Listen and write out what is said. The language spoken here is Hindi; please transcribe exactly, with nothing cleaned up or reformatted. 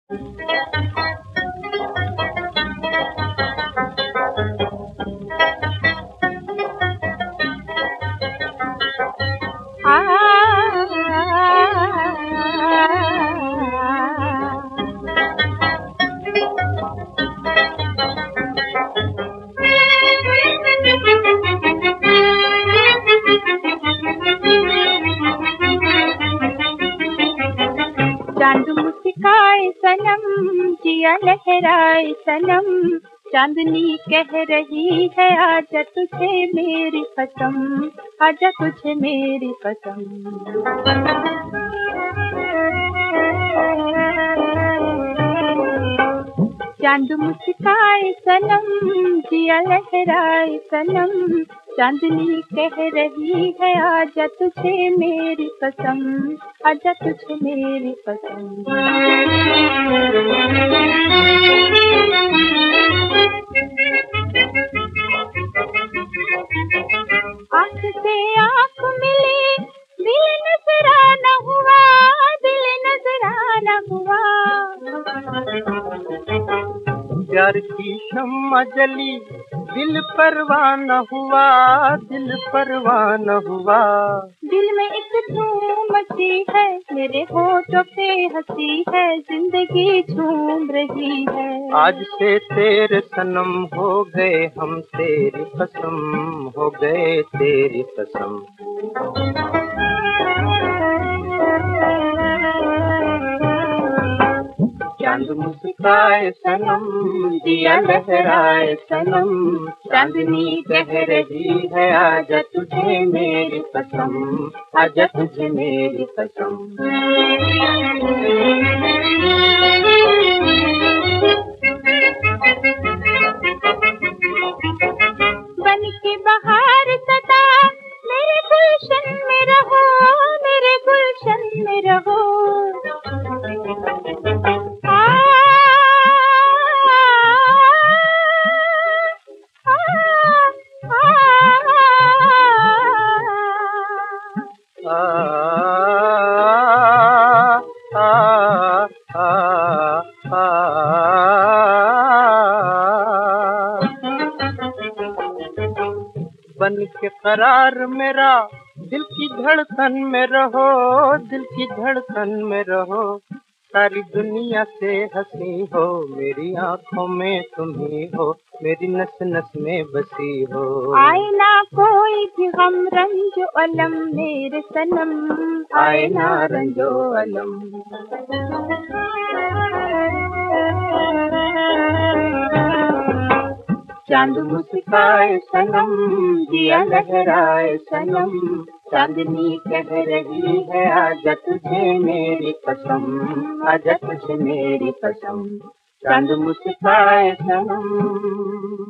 चांद मुस्काए सनम, जिया लहराए सनम, चांदनी कह रही है आजा तुझे मेरी कसम, आजा तुझे मेरी कसम। चांद मुस्काए सनम, जिया लहराए सनम, चांदनी कह रही है आजा तुझे मेरी कसम, आजा तुझे मेरी कसम। आँख से आँख मिली, दिल नजराना हुआ, दिल नजराना हुआ। प्यार की शम्मा जली, दिल परवाना हुआ, दिल परवाना हुआ। दिल में एक धूम मची है, मेरे होठों पे हंसी है, जिंदगी झूम रही है। आज से तेरे सनम हो गए हम, तेरी कसम हो गए तेरी कसम। चांद मुस्काए सनम, दिया लहराए सनम, चांदनी कह रही है आजा तुझे मेरी कसम, आजा तुझे मेरी कसम। बन के बहार सदा मेरे गुलशन में रहो, मेरे गुलशन में रहो। बन के करार मेरा दिल की धड़कन में रहो, दिल की धड़कन में रहो। सारी दुनिया से हंसी हो, मेरी आंखों में तुम ही हो, मेरी नस नस में बसी हो। आए ना कोई भी गम रंजो अलम मेरे सनम, आए ना रंजो अलम। चांद मुस्काए सनम, दिया लहराए सनम, चांदनी कह रही है आजा तुझे मेरी कसम, आजा तुझे मेरी कसम। चांद मुस्काए सनम।